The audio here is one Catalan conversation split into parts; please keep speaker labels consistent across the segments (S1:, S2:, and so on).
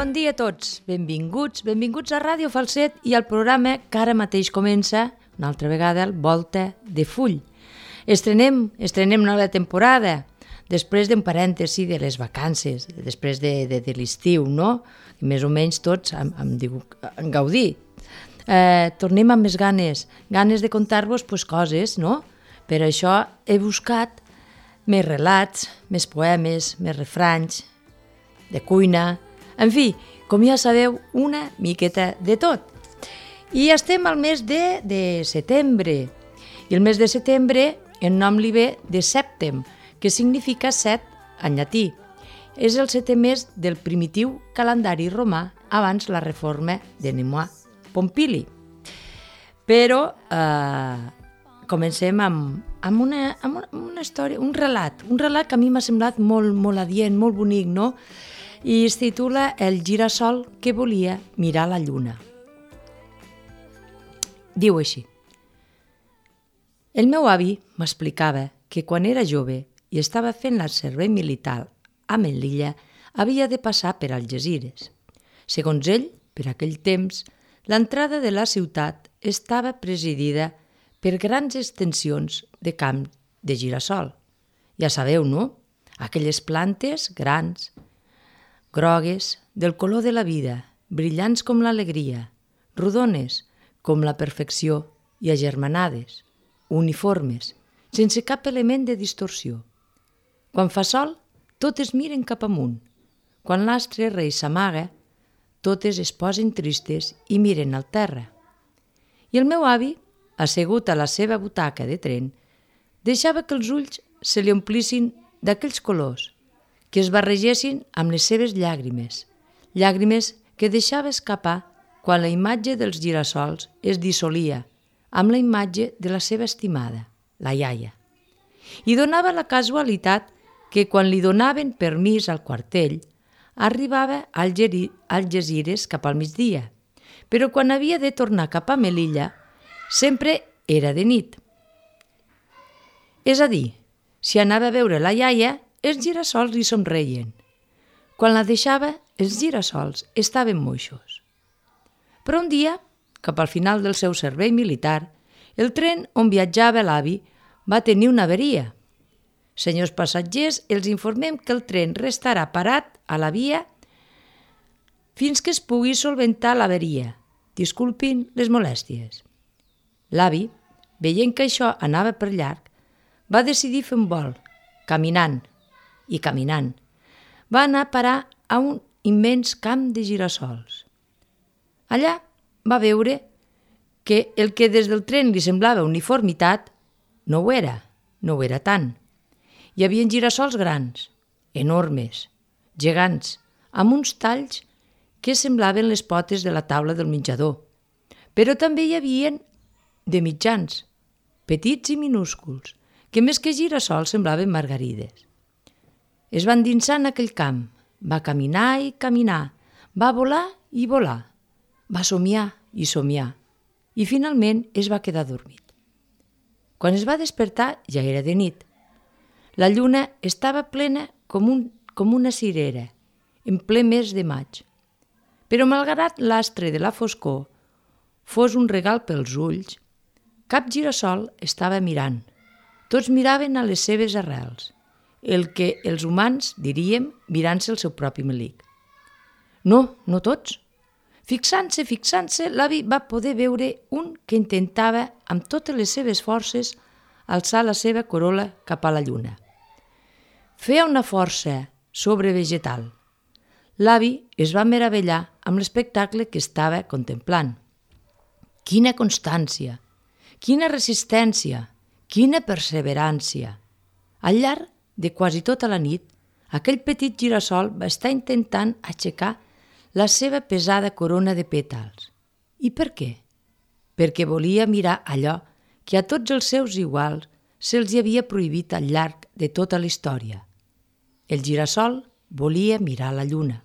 S1: Bon dia a tots, benvinguts a Ràdio Falset i al programa que ara mateix comença, una altra vegada, el Volta de Full. Estrenem nova temporada, després d'un parèntesi de les vacances, després de l'estiu, no? Més o menys tots em gaudir. Tornem amb més ganes de contar-vos coses, no? Per això he buscat més relats, més poemes, més refranys, de cuina, en fi, com ja sabeu, una miqueta de tot. I estem al mes de setembre, i el mes de setembre el nom li ve de septem, que significa set en llatí. És el setè mes del primitiu calendari romà abans la reforma de Nemoà Pompili. Però comencem amb una història, un relat que a mi m'ha semblat molt adient, molt bonic, no? I es titula El girassol que volia mirar la lluna. Diu així: el meu avi m'explicava que quan era jove i estava fent el servei militar a Melilla havia de passar per Algesires. Segons ell, per aquell temps, l'entrada de la ciutat estava presidida per grans extensions de camp de girassol. Ja sabeu, no? Aquelles plantes grans, grogues, del color de la vida, brillants com l'alegria, rodones com la perfecció i agermanades, uniformes, sense cap element de distorsió. Quan fa sol, totes miren cap amunt. Quan l'astre rei s'amaga, totes es posen tristes i miren al terra. I el meu avi, assegut a la seva butaca de tren, deixava que els ulls se li omplissin d'aquells colors, que es barregessin amb les seves llàgrimes que deixava escapar quan la imatge dels girassols es dissolia amb la imatge de la seva estimada, la iaia. I donava la casualitat que quan li donaven permís al quartell, arribava a Algesires cap al migdia, però quan havia de tornar cap a Melilla, sempre era de nit. És a dir, si anava a veure la iaia, els girassols li somreien. Quan la deixava, els girassols estaven moixos. Però un dia, cap al final del seu servei militar, el tren on viatjava l'avi va tenir una averia. Senyors passatgers, els informem que el tren restarà parat a la via fins que es pugui solventar l'averia. Disculpin les molèsties. L'avi, veient que això anava per llarg, va decidir fer un vol, caminant. Va anar a parar a un immens camp de girassols. Allà va veure que el que des del tren li semblava uniformitat no ho era tant. Hi havia girassols grans, enormes, gegants, amb uns talls que semblaven les potes de la taula del menjador, però també hi havia de mitjans, petits i minúsculs, que més que girassols semblaven margarides. Es va endinsar en aquell camp, va caminar i caminar, va volar i volar, va somiar i somiar, i finalment es va quedar dormit. Quan es va despertar ja era de nit. La lluna estava plena com una cirera, en ple mes de maig. Però malgrat l'astre de la foscor fos un regal pels ulls, cap girassol estava mirant. Tots miraven a les seves arrels, el que els humans diríem mirant-se el seu propi melic. No tots. Fixant-se, l'avi va poder veure un que intentava amb totes les seves forces alçar la seva corola cap a la lluna. Feia una força sobrevegetal. L'avi es va meravellar amb l'espectacle que estava contemplant. Quina constància, quina resistència, quina perseverància! Al llarg de quasi tota la nit, aquell petit girassol va estar intentant aixecar la seva pesada corona de pètals. I per què? Perquè volia mirar allò que a tots els seus iguals se'ls havia prohibit al llarg de tota la història. El girassol volia mirar la lluna.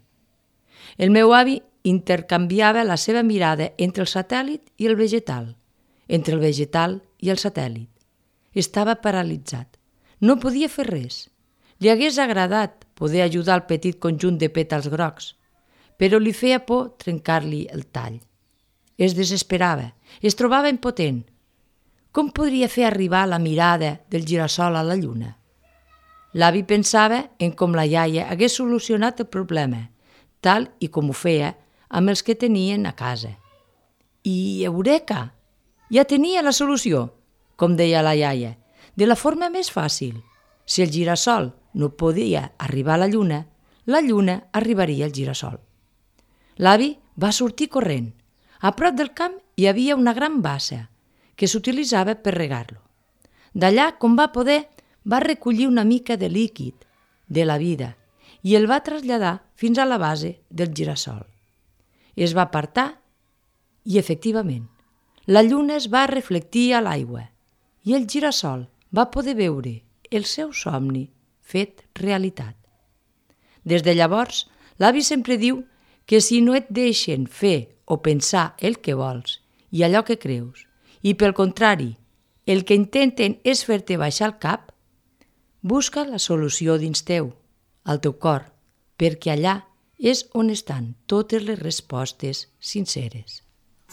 S1: El meu avi intercanviava la seva mirada entre el satèl·lit i el vegetal, entre el vegetal i el satèl·lit. Estava paralitzat. No podia fer res. Li hagués agradat poder ajudar el petit conjunt de pètals grocs, però li feia por trencar-li el tall. Es desesperava, es trobava impotent. Com podria fer arribar la mirada del girassol a la lluna? L'avi pensava en com la iaia hagués solucionat el problema, tal i com ho feia amb els que tenien a casa. I eureka! Ja tenia la solució, com deia la iaia, de la forma més fàcil. Si el girassol no podia arribar a la lluna arribaria al girassol. L'avi va sortir corrent. A prop del camp hi havia una gran bassa que s'utilitzava per regar-lo. D'allà, com va poder, va recollir una mica de líquid de la vida i el va traslladar fins a la base del girassol. Es va apartar i, efectivament, la lluna es va reflectir a l'aigua i el girassol va poder veure el seu somni fet realitat. Des de llavors, l'avi sempre diu que si no et deixen fer o pensar el que vols i allò que creus, i pel contrari, el que intenten és fer-te baixar el cap, busca la solució dins teu, al teu cor, perquè allà és on estan totes les respostes sinceres.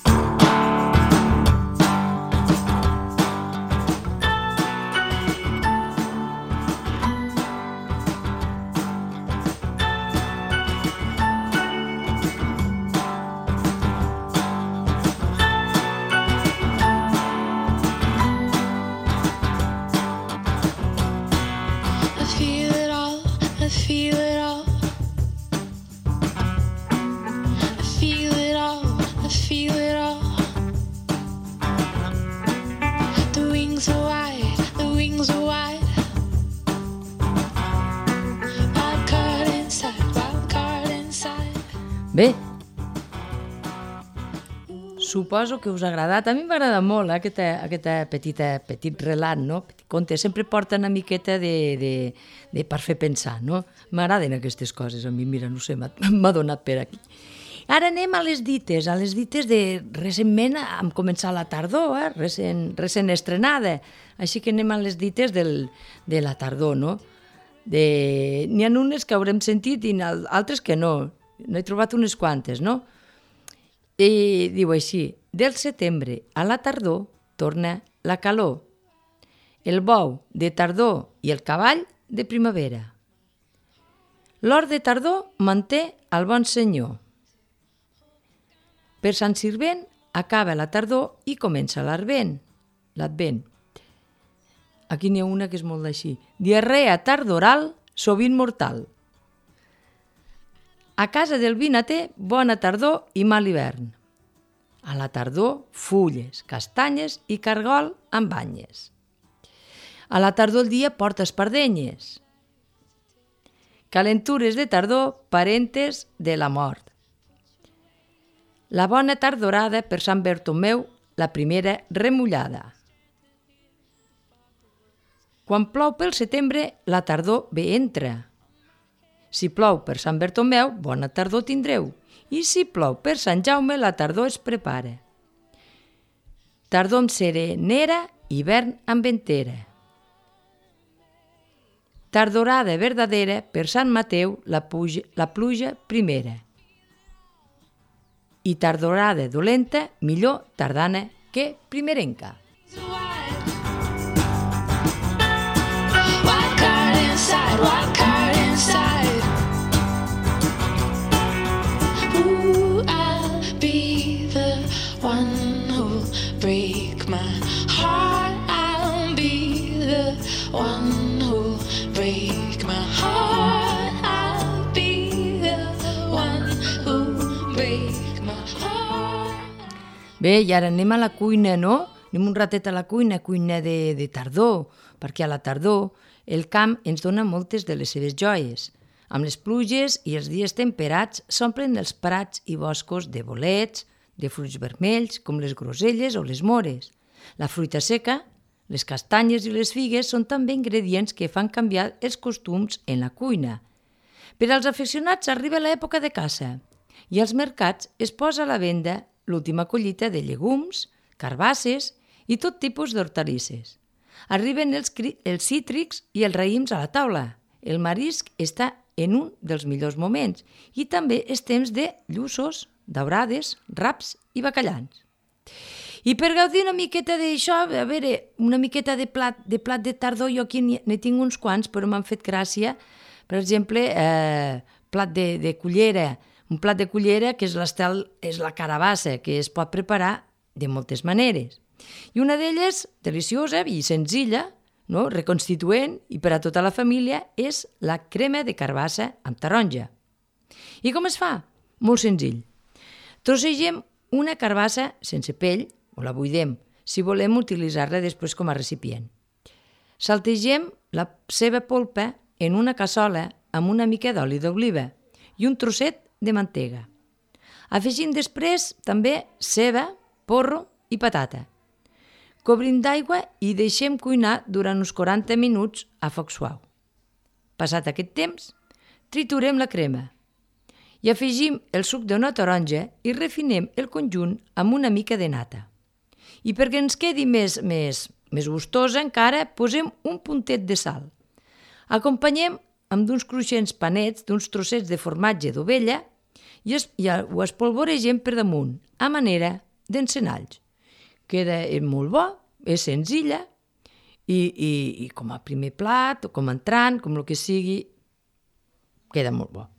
S1: Bé, suposo que us ha agradat. A mi m'agrada molt aquest petit relat, no? Petit conte. Sempre porta una miqueta de per fer pensar, no? M'agraden aquestes coses a mi, mira, no sé, m'ha donat per aquí. Ara anem a les dites de recentment hem començat la tardor, recent estrenada, així que anem a les dites de la tardor, no? N'hi ha unes que haurem sentit i altres que no. N'he trobat unes quantes, no? I diu així: del setembre a la tardor torna la calor, el bou de tardor i el cavall de primavera. L'hort de tardor manté el bon senyor. Per Sant Sirvent acaba la tardor i comença l'Advent. Aquí n'hi ha una que és molt així: diarrea tardoral, sovint mortal. A casa del vinater, bona tardor i mal hivern. A la tardor, fulles, castanyes i cargol amb banyes. A la tardor el dia porta espardenyes. Calentures de tardor, parentes de la mort. La bona tardorada per Sant Bartomeu, la primera remullada. Quan plou pel setembre, la tardor bé entra. Si plou per Sant Bartomeu, bona tardor tindreu, i si plou per Sant Jaume, la tardor es prepara. Tardor amb serenera, hivern amb ventera. Tardorada verdadera, per Sant Mateu, la pluja primera. I tardorada dolenta, millor tardana que primerenca. Bé, i ara anem a la cuina, no? Anem un ratet a la cuina de tardor, perquè a la tardor el camp ens dona moltes de les seves joies. Amb les pluges i els dies temperats s'omplen els prats i boscos de bolets, de fruits vermells, com les groselles o les mores. La fruita seca, les castanyes i les figues són també ingredients que fan canviar els costums en la cuina. Per als aficionats arriba l'època de caça i als mercats es posa a la venda l'última collita de llegums, carbasses i tot tipus d'hortalisses. Arriben els cítrics i els raïms a la taula. El marisc està en un dels millors moments i també és temps de lluços, daurades, raps i bacallans. I per gaudir una miqueta d'això, a veure, una miqueta de plat de tardor, jo aquí n'he tinc uns quants, però m'han fet gràcia. Per exemple, plat de cullera, un plat de cullera que és la carabassa, que es pot preparar de moltes maneres. I una d'elles, deliciosa i senzilla, no? Reconstituent i per a tota la família, és la crema de carbassa amb taronja. I com es fa? Molt senzill. Trossegem una carbassa sense pell, o la buidem, si volem utilitzar-la després com a recipient. Saltegem la seva polpa en una cassola amb una mica d'oli d'oliva i un trosset de mantega. Afegim després també ceba, porro i patata. Cobrim d'aigua i deixem cuinar durant uns 40 minuts a foc suau. Passat aquest temps, triturem la crema i afegim el suc d'una taronja i refinem el conjunt amb una mica de nata. I perquè ens quedi més gustosa encara, posem un puntet de sal. Acompanyem amb d'uns cruixents panets d'uns trossets de formatge d'ovella i ho espolvoregem per damunt, a manera d'encenalls. Queda molt bo, és senzilla i com a primer plat o com a entrant, com el que sigui, queda molt bo.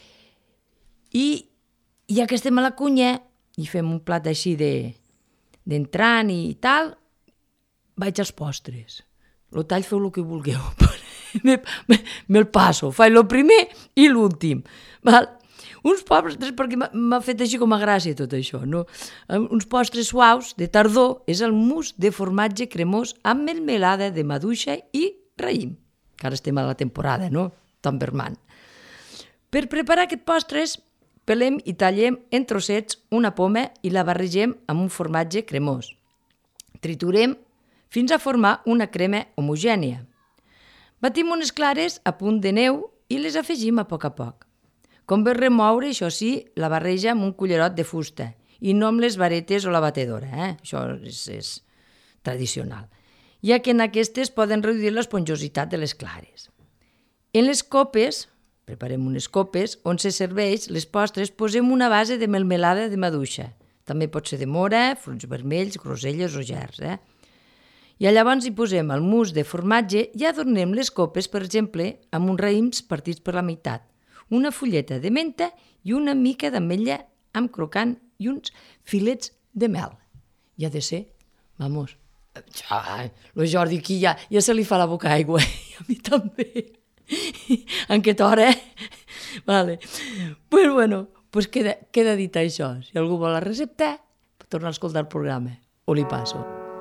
S1: I ja que estem a la cuina i fem un plat així d'entrant i tal, vaig als postres. El tall feu el que vulgueu. Me'l passo, faig el primer i l'últim. Uns postres, perquè m'ha fet així com a gràcia tot això, no? Uns postres suaus de tardor és el mousse de formatge cremós amb melmelada de maduixa i raïm, que ara estem a la temporada, no? Tamberman. Per preparar aquest postres, pelem i tallem en trossets una poma i la barregem amb un formatge cremós. Triturem fins a formar una crema homogènia. Batim unes clares a punt de neu i les afegim a poc. Convé remoure, això sí, la barreja amb un cullerot de fusta i no amb les varetes o la batedora. Això és tradicional, ja que en aquestes poden reduir l'esponjositat de les clares. En les copes, preparem unes copes, on se serveix les postres, posem una base de melmelada de maduixa. També pot ser de mora, fruits vermells, groselles o gerds. I llavors hi posem el mousse de formatge i adornem les copes, per exemple, amb uns raïms partits per la meitat, una fulleta de menta i una mica d'ametlla amb crocant i uns filets de mel. I ha de ser, vamos, el Jordi aquí ja se li fa la boca aigua, i a mi també. En aquesta hora, Vale. Pues bueno, pues queda dit això. Si algú vol la recepta, torna a escoltar el programa o li passo.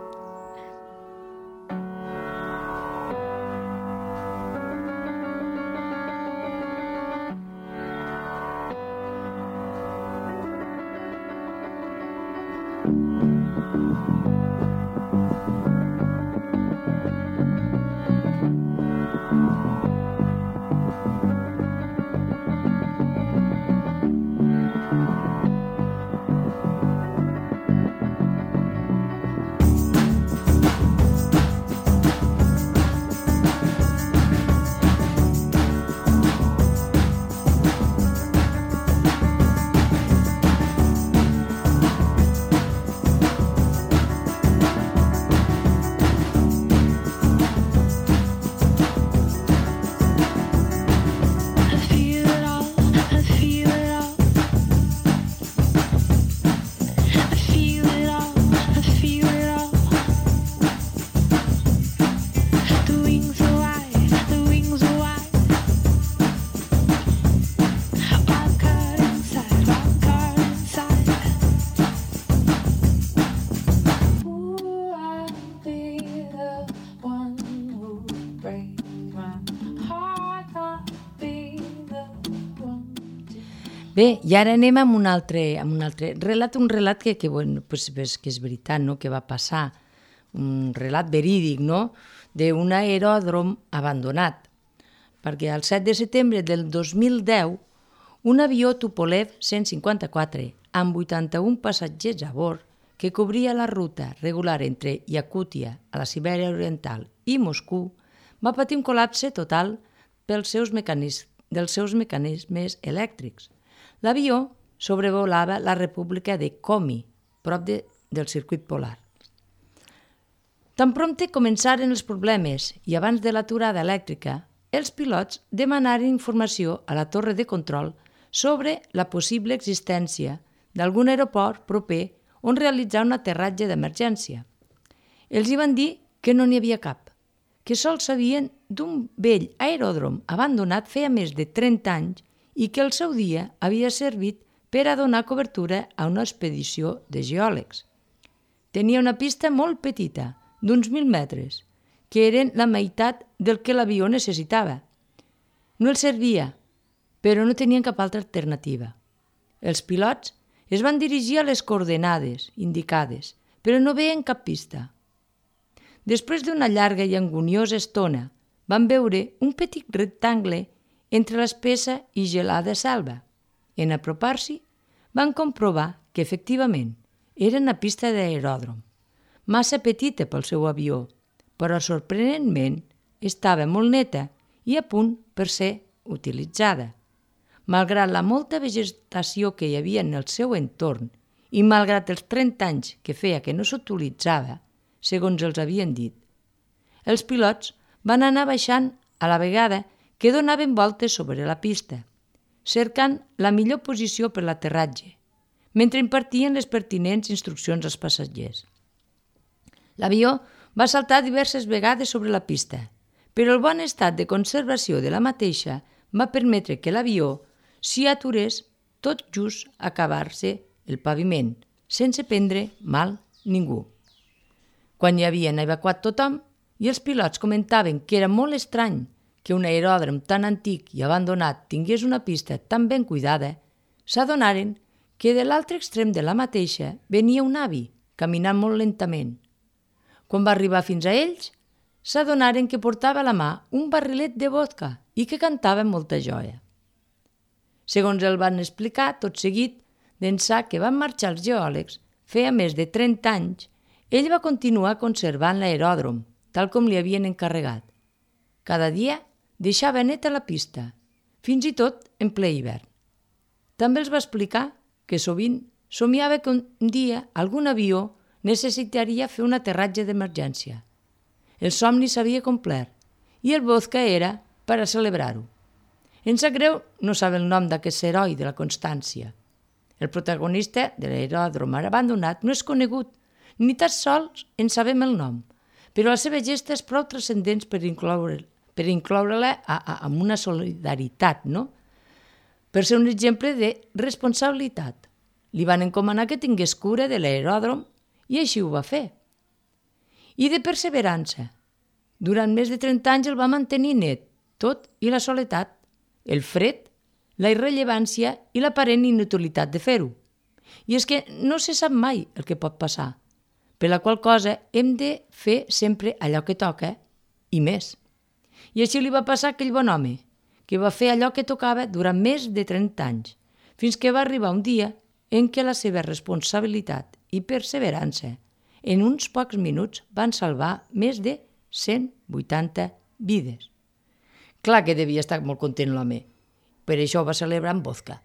S1: Bé, i ara anem amb un altre relat, un relat que és veritat, no? Que va passar, un relat verídic, no? D'un aeròdrom abandonat, perquè el 7 de setembre del 2010 un avió Tupolev 154 amb 81 passatgers a bord que cobria la ruta regular entre Iacútia, a la Sibèria Oriental, i Moscou, va patir un col·lapse total pels seus mecanismes dels seus mecanismes elèctrics. L'avió sobrevolava la república de Komi, prop del circuit polar. Tan prompte començaren els problemes i abans de l'aturada elèctrica, els pilots demanaren informació a la torre de control sobre la possible existència d'algun aeroport proper on realitzar un aterratge d'emergència. Els hi van dir que no n'hi havia cap, que sols sabien d'un vell aeròdrom abandonat feia més de 30 anys i que el seu dia havia servit per a donar cobertura a una expedició de geòlegs. Tenia una pista molt petita, d'uns 1.000 metres, que eren la meitat del que l'avió necessitava. No els servia, però no tenien cap altra alternativa. Els pilots es van dirigir a les coordenades indicades, però no veien cap pista. Després d'una llarga i anguniosa estona, van veure un petit rectangle entre l'espessa i gelada selva. En apropar-s'hi, van comprovar que, efectivament, era una pista d'aeròdrom, massa petita pel seu avió, però sorprenentment estava molt neta i a punt per ser utilitzada. Malgrat la molta vegetació que hi havia en el seu entorn i malgrat els 30 anys que feia que no s'utilitzava, segons els havien dit, els pilots van anar baixant a la vegada que donaven voltes sobre la pista, cercant la millor posició per l'aterratge, mentre impartien les pertinents instruccions als passatgers. L'avió va saltar diverses vegades sobre la pista, però el bon estat de conservació de la mateixa va permetre que l'avió s'hi aturés tot just a acabar-se el paviment, sense prendre mal ningú. Quan hi havien evacuat tothom i els pilots comentaven que era molt estrany que un aeròdrom tan antic i abandonat tingués una pista tan ben cuidada, s'adonaren que de l'altre extrem de la mateixa venia un avi, caminant molt lentament. Quan va arribar fins a ells, s'adonaren que portava a la mà un barrilet de vodka i que cantava amb molta joia. Segons el van explicar, tot seguit, d'ençà que van marxar els geòlegs, feia més de 30 anys, ell va continuar conservant l'aeròdrom, tal com li havien encarregat. Cada dia deixava neta la pista, fins i tot en ple hivern. També els va explicar que sovint somiava que un dia algun avió necessitaria fer un aterratge d'emergència. El somni s'havia complert i el vodka era per a celebrar-ho. Em sap greu no saber el nom d'aquest heroi de la Constància. El protagonista de l'aeròdrom abandonat no és conegut, ni tan sols en sabem el nom, però la seva gesta és prou transcendent per incloure-la amb una solidaritat, no? Per ser un exemple de responsabilitat. Li van encomanar que tingués cura de l'aeròdrom i així ho va fer. I de perseverança. Durant més de 30 anys el va mantenir net, tot i la soledat, el fred, la irrellevància i l'aparent inutilitat de fer-ho. I és que no se sap mai el que pot passar, per la qual cosa hem de fer sempre allò que toca i més. I així li va passar a aquell bon home, que va fer allò que tocava durant més de 30 anys, fins que va arribar un dia en què la seva responsabilitat i perseverança en uns pocs minuts van salvar més de 180 vides. Clar que devia estar molt content l'home. Per això ho va celebrar amb vodka.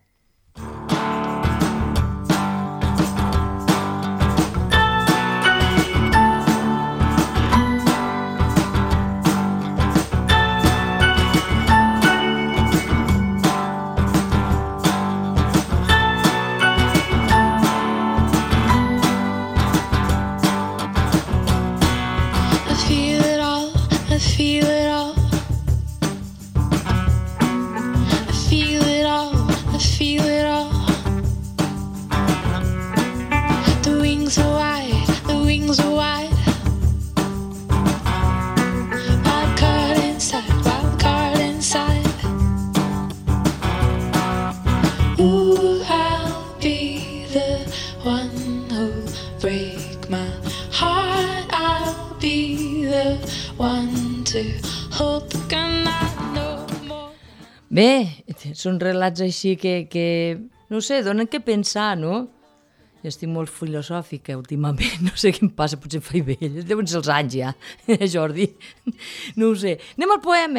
S1: Bé, són relats així que no sé, donen què pensar, no? Jo estic molt filosòfica últimament, no sé què em passa, potser em faig vell, deuen ser els anys ja, Jordi, no ho sé. Anem al poema,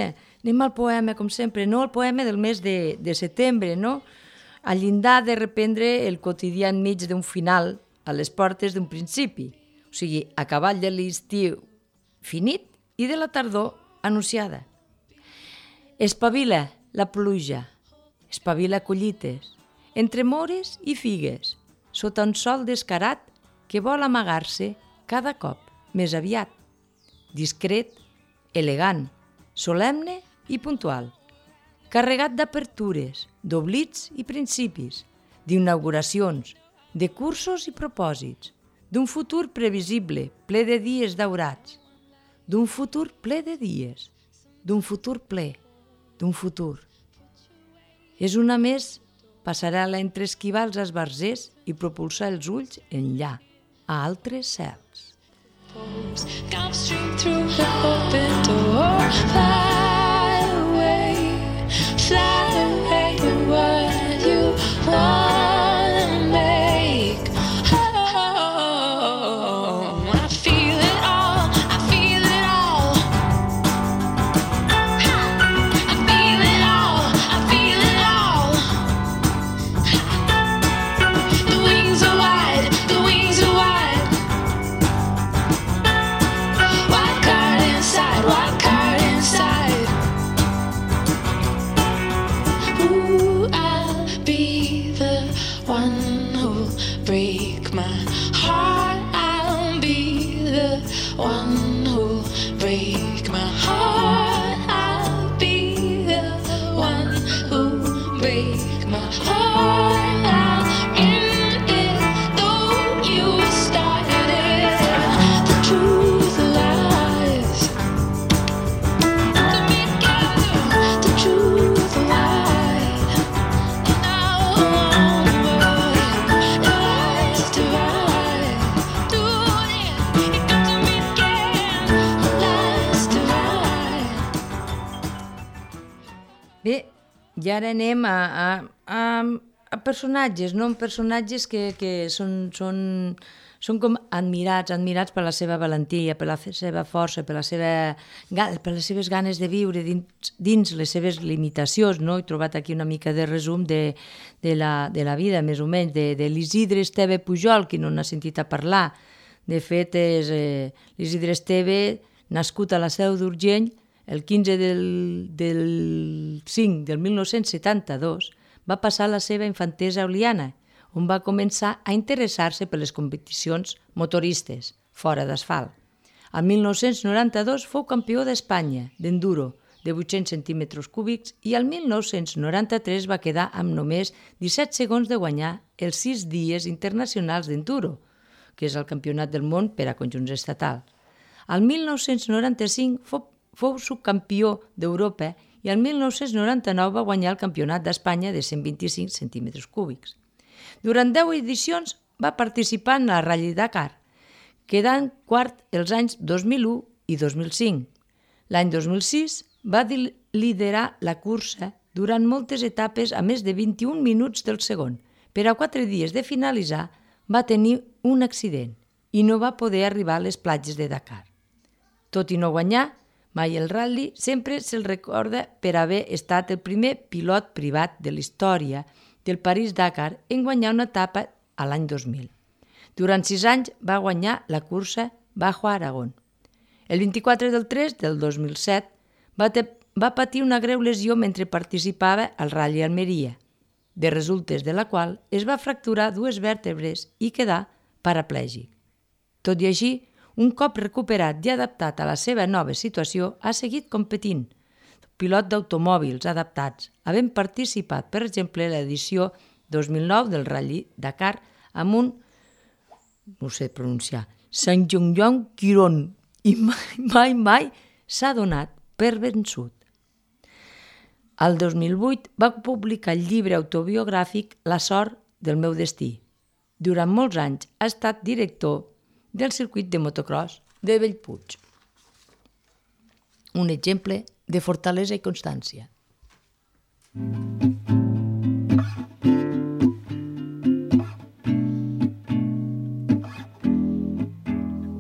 S1: Anem al poema, com sempre, no el poema del mes de setembre, no? Al llindar de reprendre el quotidià enmig d'un final, a les portes d'un principi. O sigui, a cavall de l'estiu finit i de la tardor anunciada. Espavila la pluja, espavila collites, entre mores i figues, sota un sol descarat que vol amagar-se cada cop més aviat. Discret, elegant, solemne i puntual, carregat d'apertures, d'oblits i principis, d'inauguracions, de cursos i propòsits, d'un futur previsible, ple de dies daurats, d'un futur ple de dies, d'un futur ple, d'un futur. És una més passarel·la entre esquivar els esbarzers i propulsar els ulls enllà, a altres cels.
S2: Come stream through the open door, fly away with what you wanna make. Oh, I feel it all, I feel it all. I feel it all, I feel it all. The wings are wide, the wings are wide. Wild card inside. Ooh, I'll be the one who'll break my heart. I'll be the one who'll break my heart. I'll be the one who'll break my heart. I'm in it, though you started it. The truth lies.
S1: Bé, i ara anem a personatges, no? Personatges que són com admirats per la seva valentia, per la seva força, per les seves ganes de viure dins les seves limitacions, no? He trobat aquí una mica de resum de la vida, més o menys, de l'Isidre Esteve Pujol, qui no n'ha sentit a parlar. De fet, és l'Isidre Esteve, nascut a la Seu d'Urgell, el 15 del 5 del 1972, va passar la seva infantesa a Oliana, on va començar a interessar-se per les competicions motoristes, fora d'asfalt. El 1992 fou campió d'Espanya d'enduro, de 800 centímetres cúbics, i el 1993 va quedar amb només 17 segons de guanyar els 6 dies internacionals d'enduro, que és el campionat del món per a conjunts estatals. El 1995 fou subcampió d'Europa i el 1999 va guanyar el campionat d'Espanya de 125 centímetres cúbics. Durant 10 edicions va participar en la Rally Dakar, quedant quart els anys 2001 i 2005. L'any 2006 va liderar la cursa durant moltes etapes a més de 21 minuts del segon. Per a 4 dies de finalitzar va tenir un accident i no va poder arribar a les platges de Dakar. Tot i no guanyar mai el rally, sempre se'l recorda per haver estat el primer pilot privat de la història del París-Dakar en guanyar una etapa a l'any 2000. Durant 6 anys va guanyar la cursa Bajo Aragón. El 24 del 3 del 2007 va patir una greu lesió mentre participava al Rally Almeria, de resultes de la qual es va fracturar 2 vèrtebres i quedar paraplègic. Tot i així, un cop recuperat i adaptat a la seva nova situació, ha seguit competint. Pilot d'automòbils adaptats, havent participat, per exemple, a l'edició 2009 del Rally Dakar amb un, no sé pronunciar, Sanjong Quiron, i mai s'ha donat per vençut. El 2008 va publicar el llibre autobiogràfic La sort del meu destí. Durant molts anys ha estat director del circuit de motocross de Bellpuig. Un exemple de fortalesa i constància.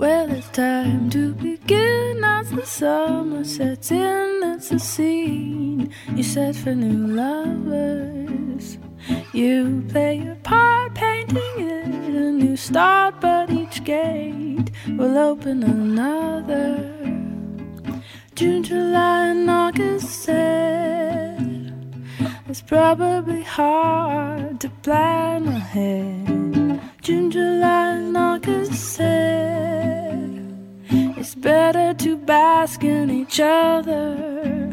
S3: Well, it's time to begin as the summer sets in. It's a scene you set for new lovers. You play your part, painting it a new start, but each gate will open another. June, July, and August said it's probably hard to plan ahead. June, July, and August said it's better to bask in each other.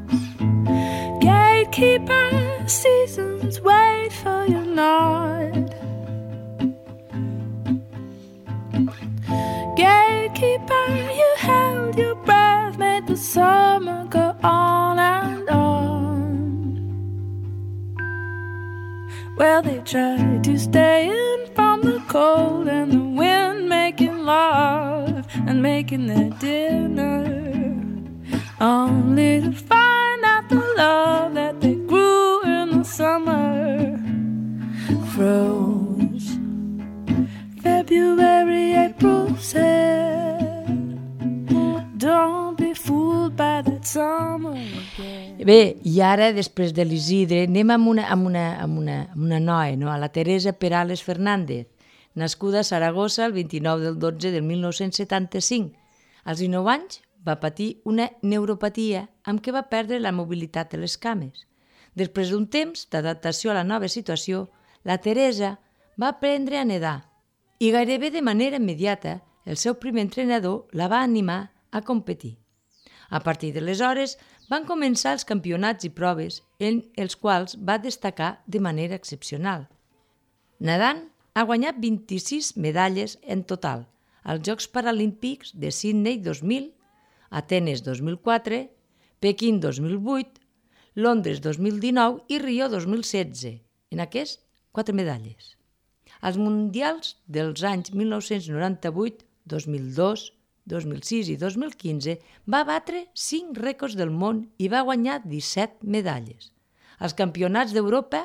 S3: Gatekeeper, seasons wait for your nod. Gatekeeper, you held your breath, made the summer go on and on. Well, they tried to stay in from the cold and the wind, making love and making their dinner, only to find out the love that they grew in the summer froze. February, April said, don't be fooled by that summer again.
S1: Bé, i ara, després de l'Isidre, anem amb una noia, no? A la Teresa Perales Fernández, nascuda a Saragossa el 29 del 12 del 1975. Als 19 anys va patir una neuropatia amb què va perdre la mobilitat de les cames. Després d'un temps d'adaptació a la nova situació, la Teresa va aprendre a nedar i gairebé de manera immediata el seu primer entrenador la va animar a competir. A partir d'aleshores van començar els campionats i proves en els quals va destacar de manera excepcional. Nedant ha guanyat 26 medalles en total als Jocs Paralímpics de Sydney 2000, Atenes 2004, Pequín 2008, Londres 2019 i Rio 2016. En aquests, 4 medalles. Als Mundials dels anys 1998, 2002, 2006 i 2015 va batre 5 rècords del món i va guanyar 17 medalles. Als Campionats d'Europa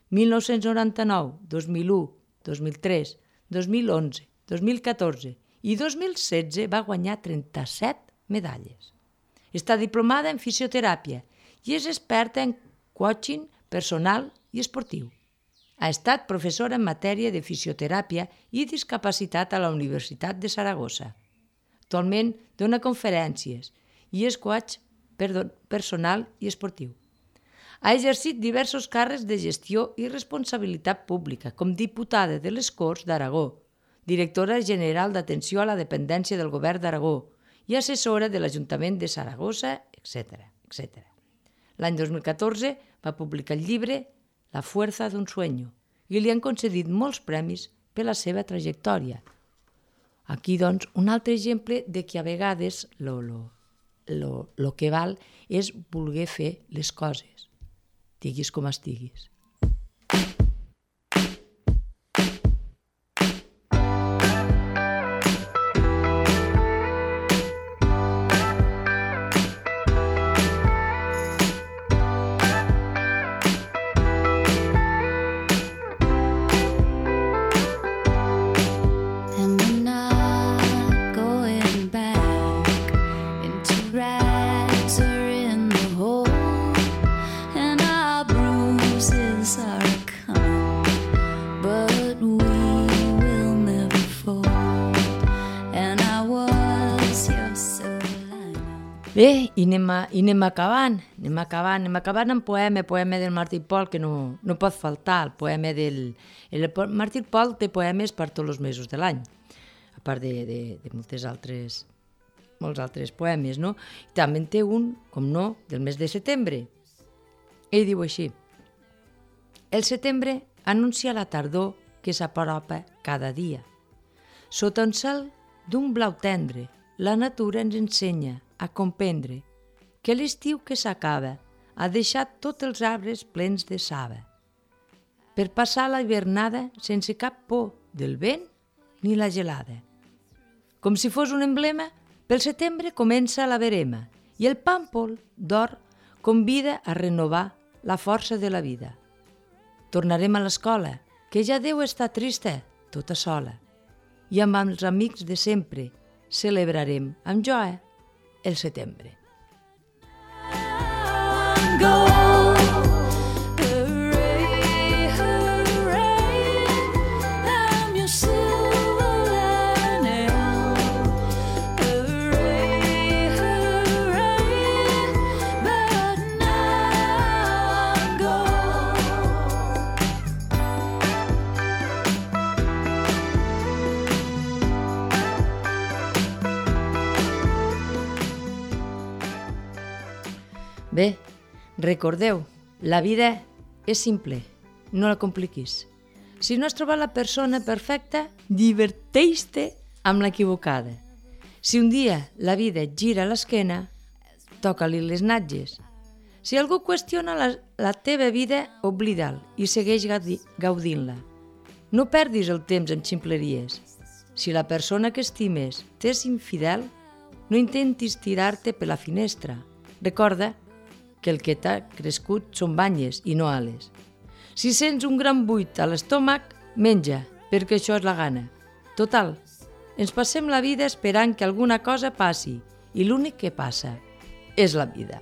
S1: 1999, 2001, 2003, 2011, 2014 i 2016 va guanyar 37 medalles. Està diplomada en fisioteràpia i és experta en coaching personal i esportiu. Ha estat professora en matèria de fisioteràpia i discapacitat a la Universitat de Saragossa. Actualment dona conferències i és coach personal i esportiu. Ha exercit diversos càrrecs de gestió i responsabilitat pública, com diputada de les Corts d'Aragó, directora general d'atenció a la dependència del Govern d'Aragó i assessora de l'Ajuntament de Saragossa, etc. L'any 2014 va publicar el llibre La fuerza d'un sueño i li han concedit molts premis per la seva trajectòria. Aquí, doncs, un altre exemple de que a vegades lo que val és voler fer les coses, diguis com estiguis. Bé, i anem acabant amb poema del Martí Pol, que no pot faltar, el poema del... El Martí Pol té poemes per tots els mesos de l'any, a part de molts altres poemes, no? I també té un, com no, del mes de setembre. Ell diu així: el setembre anuncia la tardor que s'apropa cada dia. Sota un cel d'un blau tendre, la natura ens ensenya a comprendre que l'estiu que s'acaba ha deixat tots els arbres plens de saba, per passar la hivernada sense cap por del vent ni la gelada. Com si fos un emblema, pel setembre comença la verema i el pàmpol d'or convida a renovar la força de la vida. Tornarem a l'escola, que ja deu estar trista, tota sola, i amb els amics de sempre, celebrarem amb joia el setembre. Bé, recordeu, la vida és simple, no la compliquis. Si no has trobat la persona perfecta, diverteix-te amb l'equivocada. Si un dia la vida et gira l'esquena, toca-li les natges. Si algú qüestiona la teva vida, oblida'l i segueix gaudint-la. No perdis el temps en ximpleries. Si la persona que estimes t'és infidel, no intentis tirar-te per la finestra. Recorda que el que t'ha crescut són banyes i no ales. Si sents un gran buit a l'estómac, menja, perquè això és la gana. Total, ens passem la vida esperant que alguna cosa passi i l'únic que passa és la vida.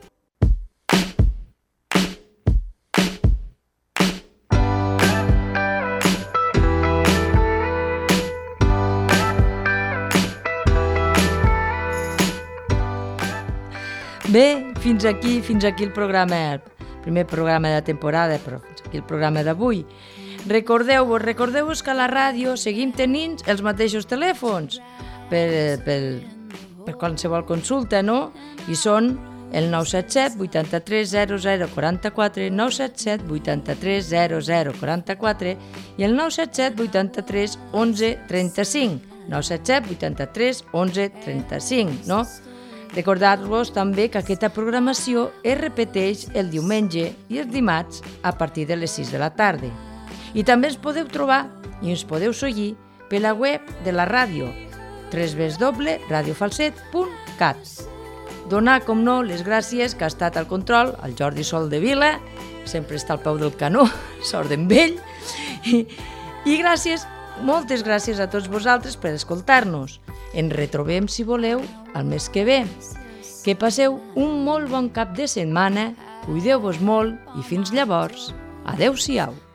S1: Bé, fins aquí el programa, el primer programa de la temporada, però fins aquí el programa d'avui. Recordeu-vos que a la ràdio seguim tenint els mateixos telèfons per qualsevol consulta, no? I són el 977 83 00 44, 977 83 00 44 i el 977 83 11 35, 977 83 11 35, no? Recordar-vos també que aquesta programació es repeteix el diumenge i els dimarts a partir de les 6 de la tarda. I també ens podeu trobar i ens podeu seguir per la web de la ràdio www.radiofalset.cat. Donar, com no, les gràcies que ha estat al control al Jordi Sol de Vila, sempre està al peu del canó, sort d'en vell, i gràcies, moltes gràcies a tots vosaltres per escoltar-nos. Ens retrobem, si voleu, el mes que ve. Que passeu un molt bon cap de setmana, cuideu-vos molt i fins llavors, adeu-siau.